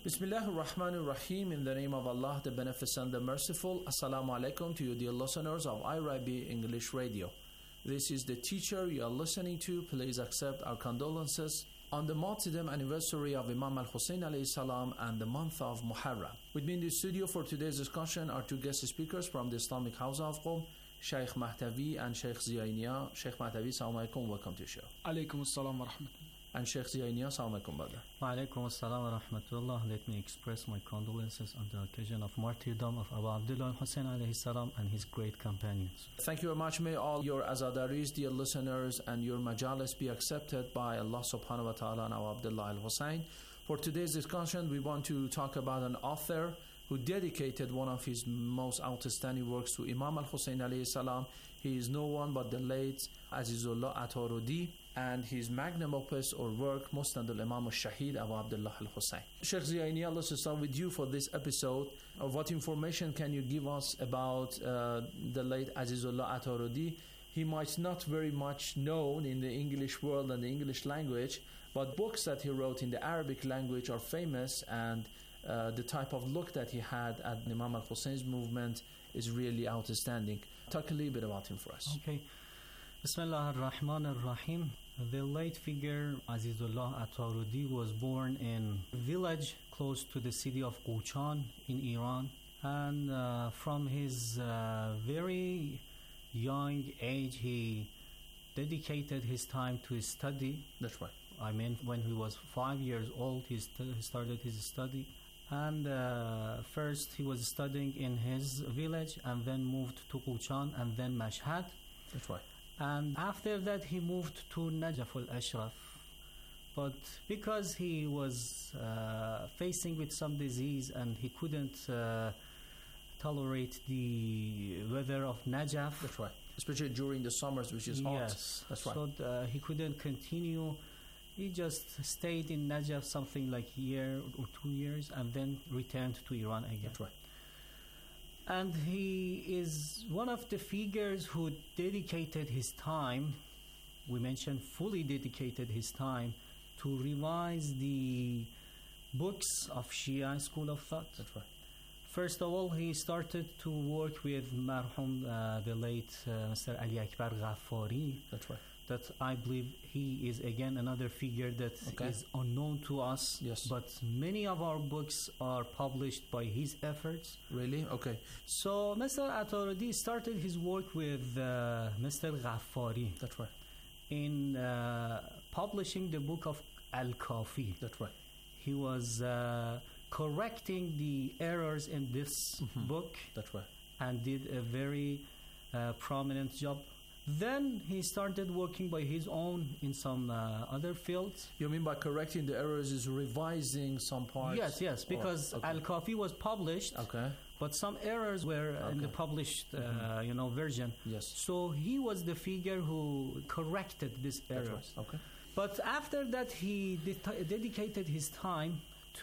Speaker 10: Bismillahir Rahmanir Rahim. In the name of Allah, the Beneficent, the Merciful. Assalamu alaikum to you, dear listeners of I R I B English Radio. This is the teacher you are listening to. Please accept our condolences on the martyrdom anniversary of Imam al-Hussein alayhi salam and the month of Muharram. With me in the studio for today's discussion are two guest speakers from the Islamic House of Qom, Sheikh Mahtavi and Sheikh Ziyainia. Sheikh Mahtavi, assalamu alaikum, welcome to the show.
Speaker 11: Alaikum assalam wa rahmatullah.
Speaker 10: And Sheikh Ziyainia, assalamu alaikum, brother.
Speaker 17: Wa alaikum assalam wa rahmatullah. Let me express my condolences on the occasion of martyrdom of Abu Abdullah al-Hussein alayhi salam and his great companions.
Speaker 10: Thank you very much. May all your azadaris, dear listeners, and your majalis be accepted by Allah subhanahu wa ta'ala and Abu Abdullah al-Hussein. For today's discussion, we want to talk about an author who dedicated one of his most outstanding works to Imam al-Hussein alayhi salam. He is no one but the late Azizullah Atarudi, and his magnum opus or work, Musnad al-Imam al-Shahid Abu Abdullah al-Hussein. Sheikh Ziyainia, let's start with you for this episode. Uh, what information can you give us about uh, the late Azizullah Atarudi? He might not very much known in the English world and the English language, but books that he wrote in the Arabic language are famous, and uh, the type of look that he had at Imam al-Hussein's movement is really outstanding. Talk a little bit about him for us.
Speaker 17: Okay. Bismillah ar-Rahman ar-Rahim. The late figure Azizullah Atarudi was born in a village close to the city of Quchan in Iran, and uh, from his uh, very young age he dedicated his time to his study.
Speaker 10: That's right.
Speaker 17: I mean, when he was five years old, he, st- he started his study. And uh, first he was studying in his village, and then moved to Quchan, and then Mashhad.
Speaker 10: That's right.
Speaker 17: And after that he moved to Najaf al-Ashraf. But because he was uh, facing with some disease and he couldn't uh, tolerate the weather of Najaf.
Speaker 10: That's right. Especially during the summers, which is hot.
Speaker 17: Yes.
Speaker 10: That's right.
Speaker 17: So uh, he couldn't continue. He just stayed in Najaf something like a year or two years and then returned to Iran again.
Speaker 10: That's right.
Speaker 17: And he is one of the figures who dedicated his time, we mentioned fully dedicated his time, to revise the books of Shia school of thought.
Speaker 10: That's right.
Speaker 17: First of all, he started to work with Marhum, uh, the late uh, Mister Ali Akbar Ghaffari.
Speaker 10: That's right.
Speaker 17: That I believe he is again another figure that
Speaker 10: okay.
Speaker 17: is unknown to us.
Speaker 10: Yes.
Speaker 17: But many of our books are published by his efforts.
Speaker 10: Really? Okay.
Speaker 17: So Mister Atarudi started his work with uh, Mister Ghaffari.
Speaker 10: That's right.
Speaker 17: In uh, publishing the book of Al-Kafi.
Speaker 10: That's right.
Speaker 17: He was uh, correcting the errors in this
Speaker 10: mm-hmm.
Speaker 17: book.
Speaker 10: That's right.
Speaker 17: And did a very uh, prominent job. Then he started working by his own in some uh, other fields.
Speaker 10: You mean by correcting the errors is revising some parts?
Speaker 17: Yes, yes, because
Speaker 10: oh, okay.
Speaker 17: Al-Kafi was published,
Speaker 10: okay.
Speaker 17: but some errors were
Speaker 10: okay.
Speaker 17: in the published uh,
Speaker 10: mm-hmm.
Speaker 17: you know, version.
Speaker 10: Yes.
Speaker 17: So he was the figure who corrected this error.
Speaker 10: Right. Okay.
Speaker 17: But after that, he de- dedicated his time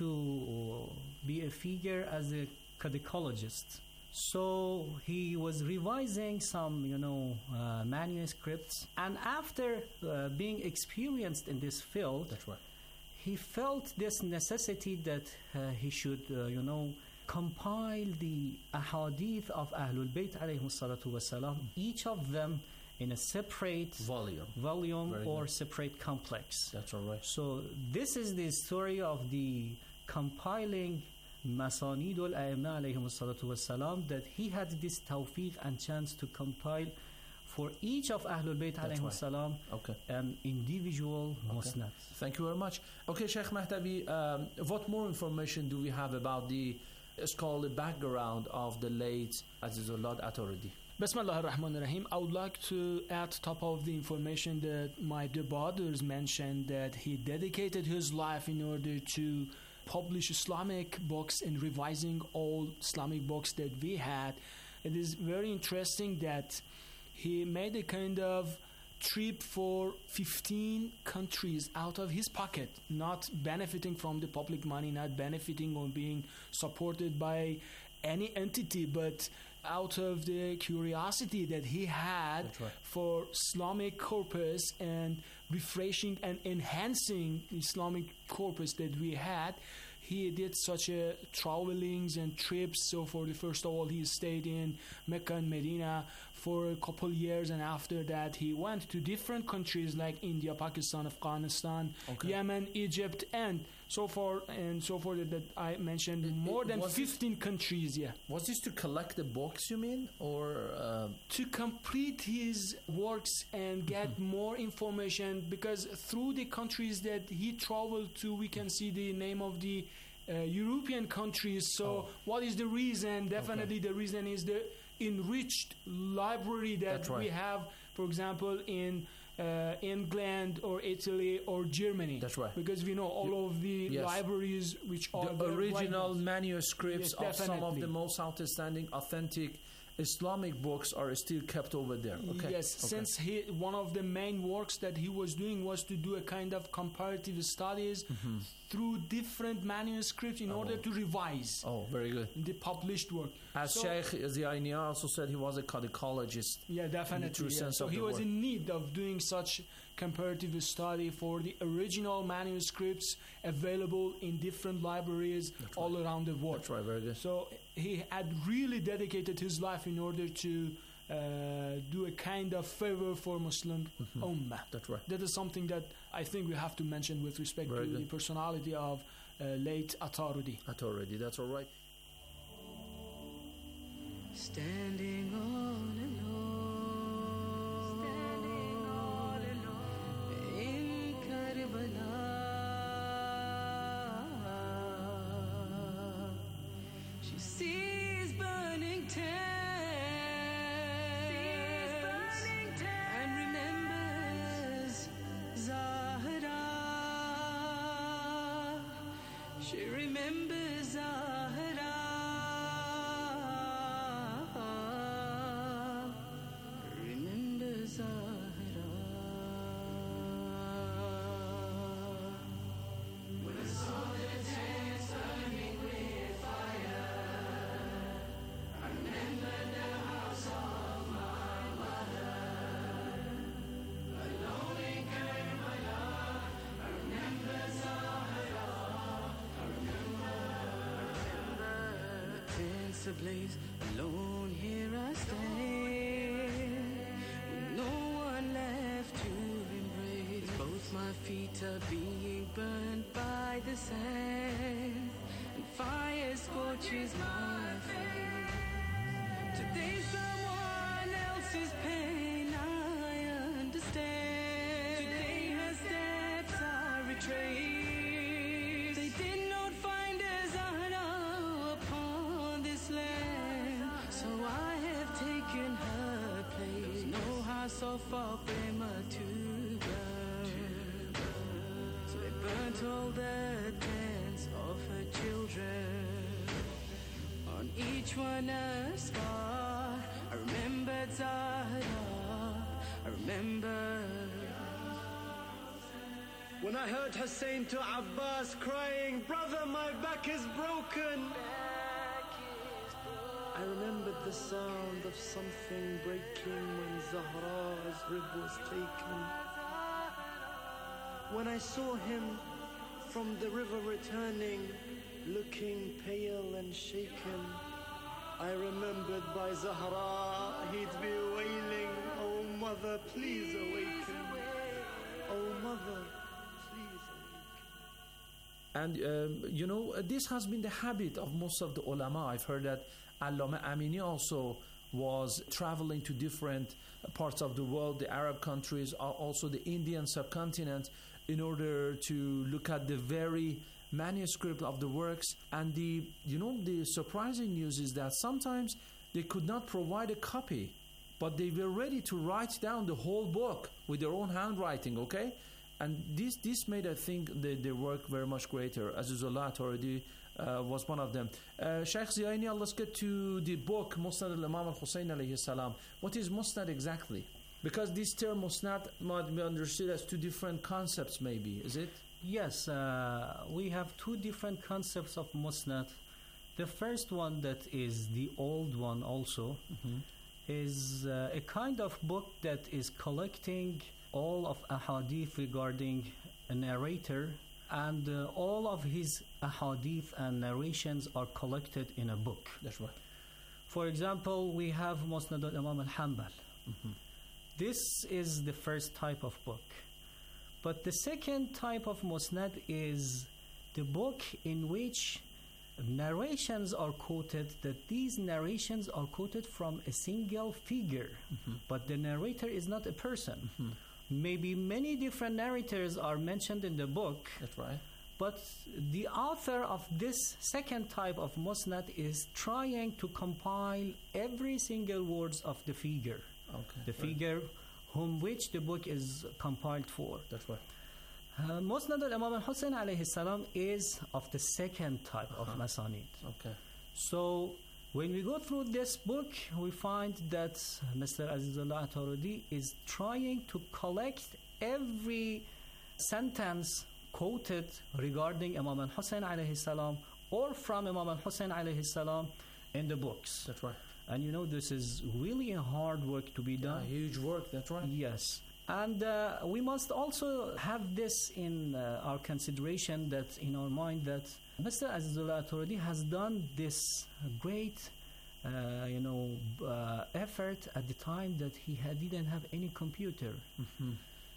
Speaker 17: to be a figure as a codicologist. So he was revising some, you know, uh, manuscripts, and after uh, being experienced in this field,
Speaker 10: that's right,
Speaker 17: he felt this necessity that uh, he should, uh, you know, compile the ahadith of Ahlul Bayt alayhim salatu wasalam, each of them in a separate
Speaker 10: volume,
Speaker 17: volume
Speaker 10: Very
Speaker 17: or
Speaker 10: good.
Speaker 17: separate complex.
Speaker 10: That's all right.
Speaker 17: So this is the story of the compiling Masanidul A'imma alayhim salatu wasalam, that he had this tawfiq and chance to compile for each of Ahlul Bayt alayhim salam
Speaker 10: okay.
Speaker 17: an individual
Speaker 10: okay.
Speaker 17: musnad.
Speaker 10: Thank you very much. Okay, Sheikh Mahtavi, um, what more information do we have about the scholarly background of the late Azizullah Atarudi?
Speaker 11: Bismillah ar-Rahman ar-Rahim. I would like to add top of the information that my dear brothers mentioned, that he dedicated his life in order to publish Islamic books and revising all Islamic books that we had. It is very interesting that he made a kind of trip for fifteen countries out of his pocket, not benefiting from the public money, not benefiting or being supported by any entity, but out of the curiosity that he had
Speaker 10: right.
Speaker 11: for Islamic corpus and refreshing and enhancing Islamic corpus that we had, he did such a travelings and trips. So for the first of all, he stayed in Mecca and Medina for a couple years, and after that he went to different countries like India, Pakistan, Afghanistan, okay. Yemen, Egypt, and so far and so forth that, that I mentioned it, more it, than fifteen this, countries. Yeah.
Speaker 10: Was this to collect the books, you mean, or uh...
Speaker 11: to complete his works and get mm-hmm. more information? Because through the countries that he traveled to, we can see the name of the uh, European countries. So, oh. what is the reason? Definitely, okay. the reason is the enriched library that right. we have, for example, in uh, England or Italy or Germany.
Speaker 10: That's right.
Speaker 11: Because we know all you, of the yes. libraries which are
Speaker 10: the original libraries. manuscripts
Speaker 11: yes,
Speaker 10: of some of the most outstanding, authentic Islamic books are still kept over there. Okay.
Speaker 11: Yes,
Speaker 10: okay.
Speaker 11: since he, one of the main works that he was doing was to do a kind of comparative studies mm-hmm. through different manuscripts in oh. order to revise.
Speaker 10: Oh, very good.
Speaker 11: The published work.
Speaker 10: As so, Sheikh Ziaini also said, he was a codicologist.
Speaker 11: Yeah, definitely.
Speaker 10: In the true
Speaker 11: yeah.
Speaker 10: sense
Speaker 11: so
Speaker 10: of
Speaker 11: he
Speaker 10: the
Speaker 11: was
Speaker 10: word.
Speaker 11: in need of doing such comparative study for the original manuscripts available in different libraries That's all right. around the world.
Speaker 10: That's right, very good.
Speaker 11: So he had really dedicated his life in order to uh, do a kind of favor for Muslim mm-hmm. ummah.
Speaker 10: That's right.
Speaker 11: That is something that I think we have to mention with respect very to good. the personality of uh, late Atarudi.
Speaker 10: Atarudi, that's all right.
Speaker 19: Standing all alone, standing all alone in Karbala. She sees burning tents, sees burning tents and remembers Zahra. She remembers Zahra. Remembers Zahra. When I saw the tents burning with fire, I remembered the house of my mother. Alone in Karbala, I remember Zahra. I remember, I remember the tents ablaze. Alone here I stand, with no one left to embrace. Both my feet are being burned by the sand, and fire scorches my face. Today someone else's pain I understand. Today her steps are retraced. They did not find a Zahra upon this land, so I have taken her place. No house of flame to burn, so they burnt all the tents of her children. On each one a scar. I remembered Zahra. I remember.
Speaker 12: When I heard Hussein to Abbas crying, "Brother, my back is broken," I remembered the sound of something breaking when Zahra's rib was taken. When I saw him from the river returning, looking pale and shaken, I remembered by Zahra he'd be wailing, "Oh mother, please awaken. Oh mother, please awaken."
Speaker 10: And um, you know, uh, this has been the habit of most of the ulama. I've heard that Allama Amini also was traveling to different parts of the world, the Arab countries, also the Indian subcontinent, in order to look at the very manuscript of the works. And the, you know, the surprising news is that sometimes they could not provide a copy, but they were ready to write down the whole book with their own handwriting, okay? And this this made, I think, the, their work very much greater. Azizullah Atarudi uh, was one of them. Uh, Sheikh Ziaini, let's get to the book, Musnad al-Imam al-Hussein alayhi salam. What is Musnad exactly? Because this term Musnad might be understood as two different concepts, maybe, is it?
Speaker 17: Yes, uh, we have two different concepts of Musnad. The first one, that is the old one also, mm-hmm. is uh, a kind of book that is collecting all of ahadith regarding a narrator and uh, all of his ahadith and narrations are collected in a book.
Speaker 10: That's right.
Speaker 17: For example, we have Musnad al-Imam al-Hanbal.
Speaker 10: Mm-hmm.
Speaker 17: This is the first type of book. But the second type of Musnad is the book in which narrations are quoted, that these narrations are quoted from a single figure,
Speaker 10: mm-hmm.
Speaker 17: but the narrator is not a person.
Speaker 10: Mm-hmm.
Speaker 17: Maybe many different narrators are mentioned in the book.
Speaker 10: That's right.
Speaker 17: But the author of this second type of Musnad is trying to compile every single words of the figure.
Speaker 10: Okay.
Speaker 17: The figure whom which the book is compiled for.
Speaker 10: That's right.
Speaker 17: Uh, Musnad al-Imam al-Hussein alayhi salam is of the second type
Speaker 10: uh-huh.
Speaker 17: of Masanid.
Speaker 10: Okay.
Speaker 17: So when we go through this book, we find that Mister Azizullah Atarudi is trying to collect every sentence quoted regarding Imam al-Hussein alayhi salam or from Imam al-Hussein alayhi salam in the books.
Speaker 10: That's right.
Speaker 17: And you know, this is really a hard work to be done.
Speaker 10: Yeah, huge work, that's right.
Speaker 17: Yes. And uh, we must also have this in uh, our consideration, that in our mind, that Mister Azizullah Atarudi has done this great uh, you know, uh, effort at the time that he had, didn't have any computer.
Speaker 10: Mm-hmm.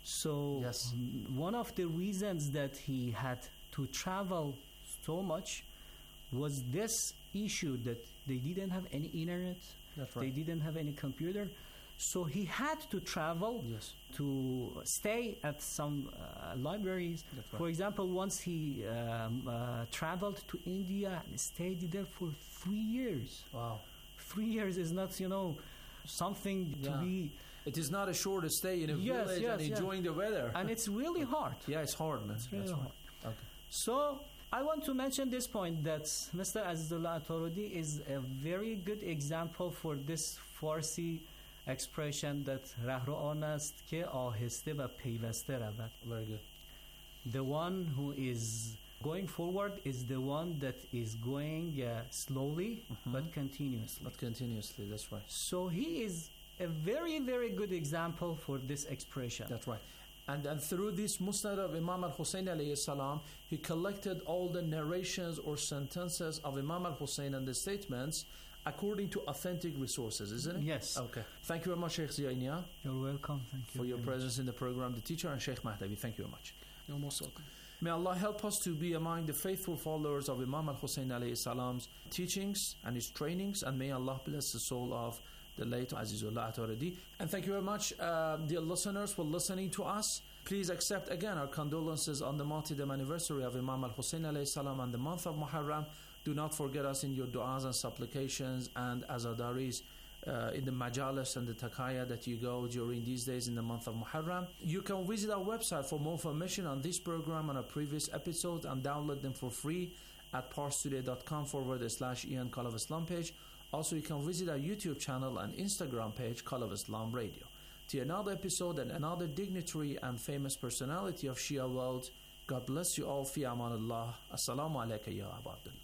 Speaker 17: So
Speaker 10: yes.
Speaker 17: one of the reasons that he had to travel so much was this issue, that they didn't have any internet,
Speaker 10: That's right.
Speaker 17: they didn't have any computer. So he had to travel
Speaker 10: yes.
Speaker 17: to stay at some uh, libraries.
Speaker 10: That's right.
Speaker 17: For example, once he um, uh, traveled to India and stayed there for three years.
Speaker 10: Wow.
Speaker 17: Three years is not, you know, something
Speaker 10: yeah.
Speaker 17: to be...
Speaker 10: It is not a short stay in a
Speaker 17: yes,
Speaker 10: village
Speaker 17: yes,
Speaker 10: and enjoying
Speaker 17: yeah.
Speaker 10: the weather.
Speaker 17: And it's really hard.
Speaker 10: Yeah, it's hard, man.
Speaker 17: It's really
Speaker 10: That's
Speaker 17: hard.
Speaker 10: Right. Okay.
Speaker 17: So I want to mention this point, that Mister Azizullah Atarudi is a very good example for this Farsi expression that رهرو آن است که آهسته و پیوسته رود.
Speaker 10: Very good.
Speaker 17: The one who is going forward is the one that is going uh, slowly
Speaker 10: mm-hmm.
Speaker 17: but continuously.
Speaker 10: But continuously, that's right.
Speaker 17: So he is a very, very good example for this expression.
Speaker 10: That's right. And, and through this Musnad of Imam al-Hussein alayhi salam, he collected all the narrations or sentences of Imam al-Hussein and the statements according to authentic resources, isn't it?
Speaker 17: Yes.
Speaker 10: Okay. Thank you very much, Sheikh Ziainia.
Speaker 17: You're welcome. Thank you
Speaker 10: for your presence much. in the program, the teacher, and Sheikh Mahdavi. Thank you very much.
Speaker 11: You're most welcome.
Speaker 10: May Allah help us to be among the faithful followers of Imam al-Hussein alayhi salam's teachings and his trainings, and may Allah bless the soul of the late Azizullah Atarudi. And thank you very much, uh, dear listeners, for listening to us. Please accept again our condolences on the martyrdom anniversary of Imam al-Hussein alayhi salam and the month of Muharram. Do not forget us in your du'as and supplications and azadaris uh, in the majalis and the takaya that you go during these days in the month of Muharram. You can visit our website for more information on this program and our previous episodes, and download them for free at parstoday.com forward slash Ian Call of Islam page. Also, you can visit our YouTube channel and Instagram page, Call of Islam Radio. To another episode and another dignitary and famous personality of Shia world, God bless you all. Fi amanullah. Assalamu alaikum ya Abu Abdullah.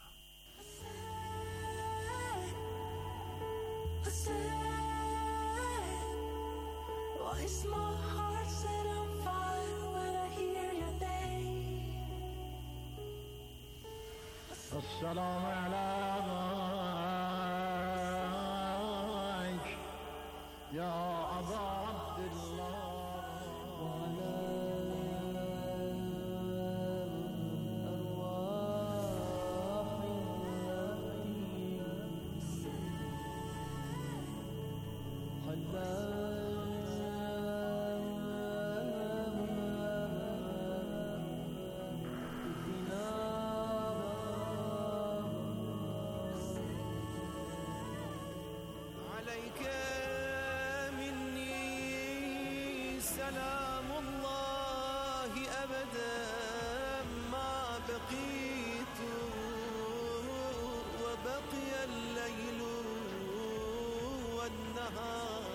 Speaker 19: Why is my heart set on fire when I hear your name?
Speaker 5: Assalamu alayk ya Abu Abdullah.
Speaker 19: سلام الله أبدا ما بقيت وبقي الليل والنهار